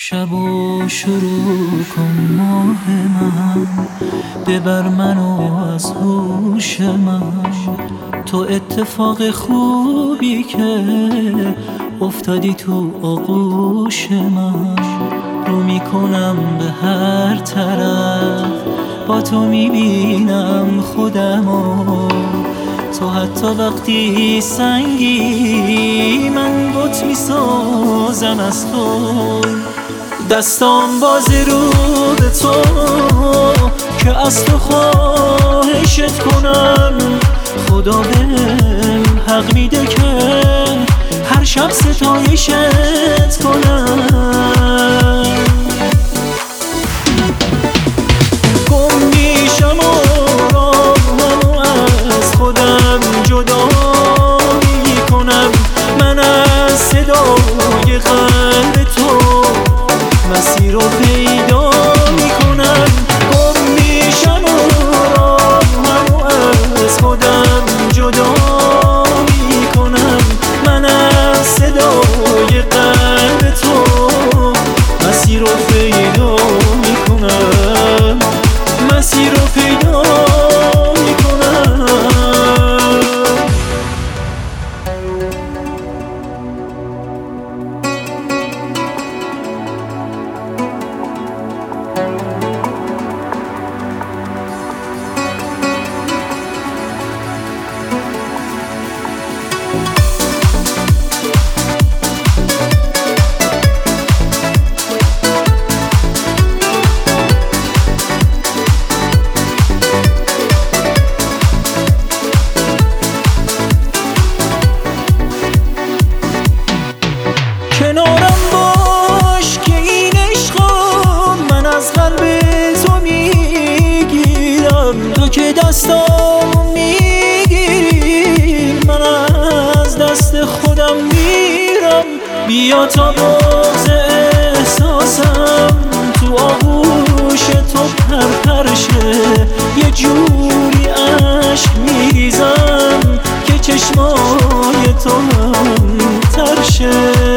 شبو شروع کن ماه من، ببر منو از هوش من. تو اتفاق خوبی که افتادی تو آغوش من. رو میکنم به هر طرف، با تو میبینم خودمو. تو حتی وقتی سنگی، من بت میسازم از تو. دستام باز رو به تو که از تو خواهشت کنم. خدا بهم حق میده که هر شب ستایشت کنم. گم میشم و راهمو از خودم جدا میکنم. من از صدای قلب تو مسیر رو پیدا میکنم. گم میشم و راهمو از خودم جدا میکنم. من از صدای قلب تو مسیر رو پیدا میکنم. مسیر رو پیدا میکنم. کنارم باش که این عشقو من از قلب تو میگیرم. تو که دستام میگیری، من از دست خودم میرم. بیا تا باز احساسم تو آغوش تو پرپرشه. یه جوری عشق میریزم که چشمای تو هم ترشه.